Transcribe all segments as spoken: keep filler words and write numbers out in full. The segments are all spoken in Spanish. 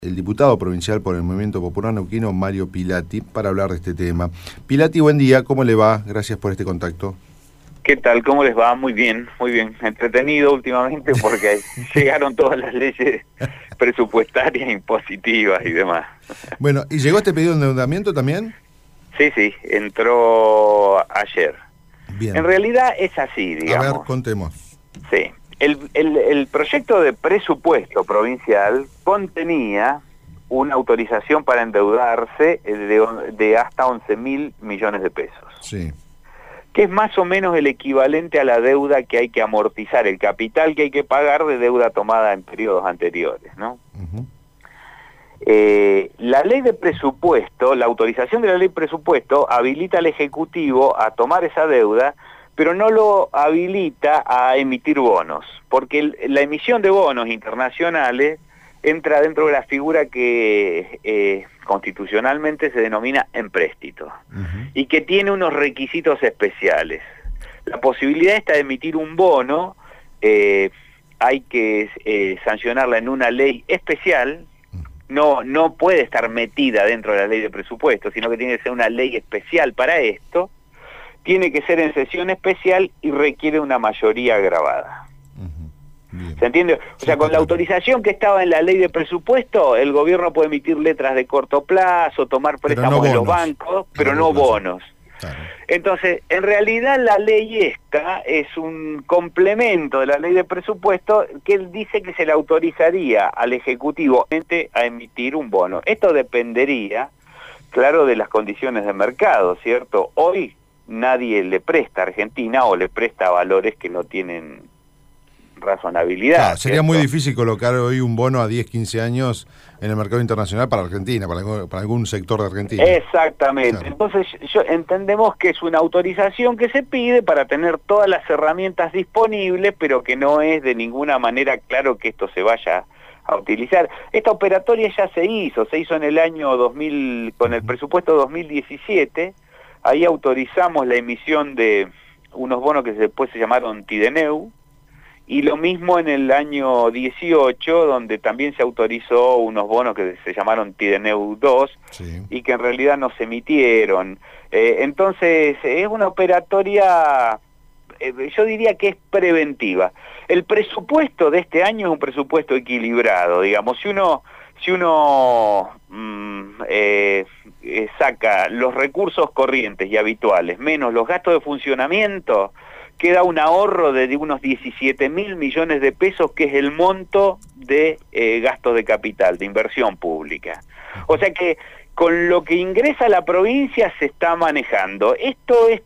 El diputado provincial por el Movimiento Popular Neuquino, Mario Pilati, para hablar de este tema. Pilati, buen día, ¿cómo le va? Gracias por este contacto. ¿Qué tal? ¿Cómo les va? Muy bien, muy bien. Entretenido últimamente porque llegaron todas las leyes presupuestarias, impositivas y demás. Bueno, ¿y llegó este pedido de endeudamiento también? Sí, sí, entró ayer. Bien. En realidad es así, digamos. A ver, contemos. Sí. El, el, el proyecto de presupuesto provincial contenía una autorización para endeudarse de, de hasta once mil millones de pesos. Sí. Que es más o menos el equivalente a la deuda que hay que amortizar, el capital que hay que pagar de deuda tomada en periodos anteriores, ¿no? Uh-huh. eh, la ley de presupuesto, la autorización de la ley de presupuesto habilita al Ejecutivo a tomar esa deuda, pero no lo habilita a emitir bonos, porque el, la emisión de bonos internacionales entra dentro de la figura que eh, constitucionalmente se denomina empréstito, uh-huh. y que tiene unos requisitos especiales. La posibilidad esta de emitir un bono eh, hay que eh, sancionarla en una ley especial, no, no puede estar metida dentro de la ley de presupuesto, sino que tiene que ser una ley especial para esto, tiene que ser en sesión especial y requiere una mayoría agravada. Bien. ¿Se entiende? O sea, con la autorización que estaba en la ley de presupuesto, el gobierno puede emitir letras de corto plazo, tomar préstamos de los bancos, pero no bonos. Claro. Entonces, en realidad la ley esta es un complemento de la ley de presupuesto que él dice que se le autorizaría al Ejecutivo a emitir un bono. Esto dependería, claro, de las condiciones de mercado, ¿cierto? Hoy nadie le presta a Argentina o le presta valores que no tienen razonabilidad. Claro, sería ¿cierto? muy difícil colocar hoy un bono a diez, quince años en el mercado internacional para Argentina, para, para algún sector de Argentina. Exactamente. Claro. Entonces yo, entendemos que es una autorización que se pide para tener todas las herramientas disponibles, pero que no es de ninguna manera claro que esto se vaya a utilizar. Esta operatoria ya se hizo, se hizo en el año dos mil, con el presupuesto dos mil diecisiete, ahí autorizamos la emisión de unos bonos que después se llamaron Tideneu, y lo mismo en el año dieciocho, donde también se autorizó unos bonos que se llamaron Tideneu dos, sí. y que en realidad no se emitieron. Eh, entonces, es una operatoria, eh, yo diría que es preventiva. El presupuesto de este año es un presupuesto equilibrado, digamos. Si uno, si uno mmm, eh, eh, saca los recursos corrientes y habituales, menos los gastos de funcionamiento, queda un ahorro de unos diecisiete mil millones de pesos, que es el monto de eh, gastos de capital, de inversión pública. O sea que con lo que ingresa la provincia se está manejando. Esto es,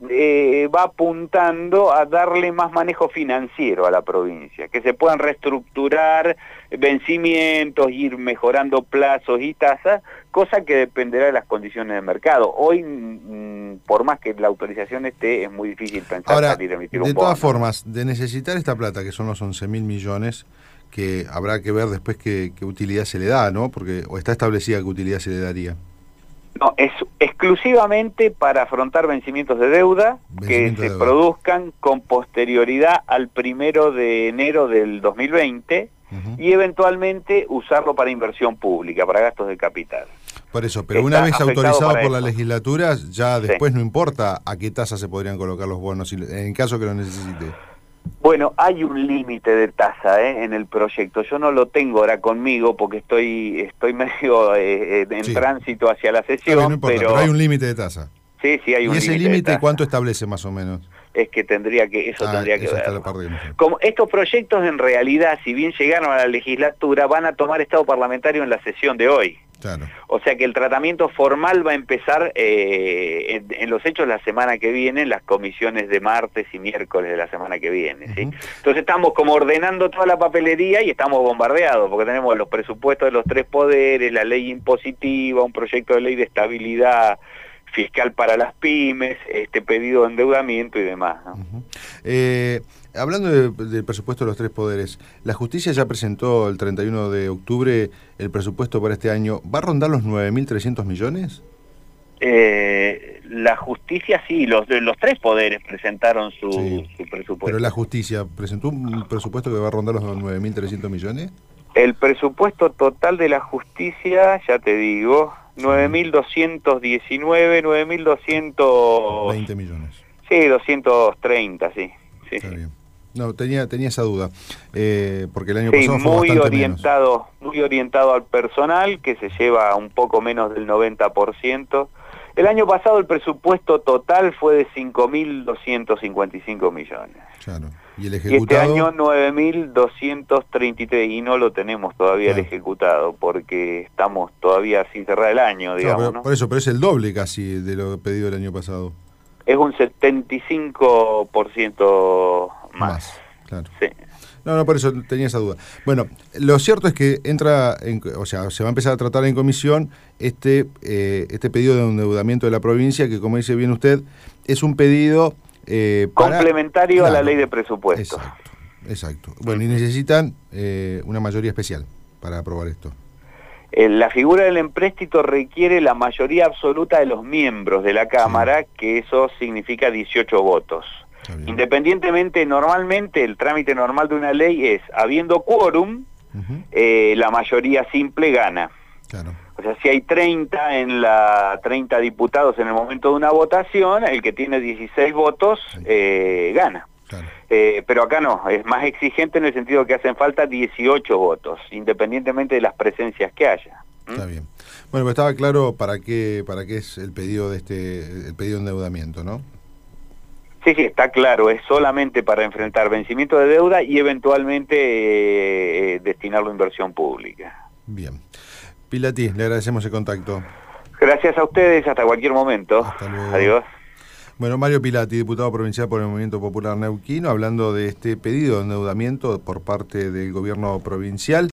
eh, va apuntando a darle más manejo financiero a la provincia, que se puedan reestructurar vencimientos, ir mejorando plazos y tasas, cosa que dependerá de las condiciones de mercado. Hoy, mmm, por más que la autorización esté, es muy difícil pensar Ahora, salir a emitir un de bono. todas formas, de necesitar esta plata, que son los once mil millones, que habrá que ver después qué, qué utilidad se le da, ¿no? Porque o está establecida qué utilidad se le daría. No, es exclusivamente para afrontar vencimientos de deuda Vencimiento que se de deuda. produzcan con posterioridad al primero de enero del dos mil veinte, uh-huh. y eventualmente usarlo para inversión pública, para gastos de capital. Por eso, pero una vez autorizado por la legislatura, ya después sí. no importa a qué tasa se podrían colocar los bonos, en caso que lo necesite. Bueno, hay un límite de tasa ¿eh? en el proyecto. Yo no lo tengo ahora conmigo porque estoy estoy medio eh, en sí. tránsito hacia la sesión. Claro, no importa, pero... pero hay un límite de tasa. Sí, sí, hay un límite. ¿Y ese límite cuánto establece más o menos? Es que tendría que, eso ah, tendría que ver. No Como estos proyectos en realidad, si bien llegaron a la legislatura, van a tomar estado parlamentario en la sesión de hoy. Claro. O sea que el tratamiento formal va a empezar eh, en, en los hechos la semana que viene, en las comisiones de martes y miércoles de la semana que viene, ¿sí? Uh-huh. Entonces estamos como ordenando toda la papelería y estamos bombardeados, porque tenemos los presupuestos de los tres poderes, la ley impositiva, un proyecto de ley de estabilidad fiscal para las pymes, este pedido de endeudamiento y demás, ¿no? Uh-huh. eh, hablando de, del presupuesto de los tres poderes, la justicia ya presentó el treinta y uno de octubre el presupuesto para este año. ¿Va a rondar los nueve mil trescientos millones? Eh, la justicia sí, los, los tres poderes presentaron su, sí, su presupuesto. ¿Pero la justicia presentó un presupuesto que va a rondar los nueve mil trescientos millones? El presupuesto total de la justicia, ya te digo, nueve mil doscientos diecinueve, nueve mil doscientos... veinte millones. Sí, doscientos treinta, sí. sí Está sí. bien. No, tenía tenía esa duda, eh, porque el año sí, pasado fue muy bastante orientado, muy orientado al personal, que se lleva un poco menos del noventa por ciento. El año pasado el presupuesto total fue de cinco mil doscientos cincuenta y cinco millones. Claro. ¿Y el Y este ejecutado? año nueve mil doscientos treinta y tres, y no lo tenemos todavía Claro. el ejecutado, porque estamos todavía sin cerrar el año, digamos, No, pero, ¿no? por eso, pero es el doble casi de lo pedido el año pasado. Es un setenta y cinco por ciento más. Más, claro. Sí. No, no, por eso tenía esa duda. Bueno, lo cierto es que entra, en, o sea, se va a empezar a tratar en comisión este eh, este pedido de endeudamiento de la provincia, que como dice bien usted, es un pedido eh, para, complementario claro, a la ley de presupuestos. Exacto, exacto. Bueno, y necesitan eh, una mayoría especial para aprobar esto. Eh, La figura del empréstito requiere la mayoría absoluta de los miembros de la Cámara, sí. que eso significa dieciocho votos. Independientemente, normalmente el trámite normal de una ley es, habiendo quórum, uh-huh. eh, la mayoría simple gana. Claro. O sea, si hay treinta en la treinta diputados en el momento de una votación, el que tiene dieciséis votos sí. eh, gana. Claro. Eh, pero acá no, es más exigente en el sentido que hacen falta dieciocho votos, independientemente de las presencias que haya. ¿Mm? Está bien. Bueno, pues estaba claro para qué para qué es el pedido de este el pedido de endeudamiento, ¿no? Sí, sí, está claro, es solamente para enfrentar vencimiento de deuda y eventualmente eh, destinarlo a inversión pública. Bien. Pilati, le agradecemos el contacto. Gracias a ustedes, hasta cualquier momento. Hasta luego. Adiós. Bueno, Mario Pilati, diputado provincial por el Movimiento Popular Neuquino, hablando de este pedido de endeudamiento por parte del gobierno provincial.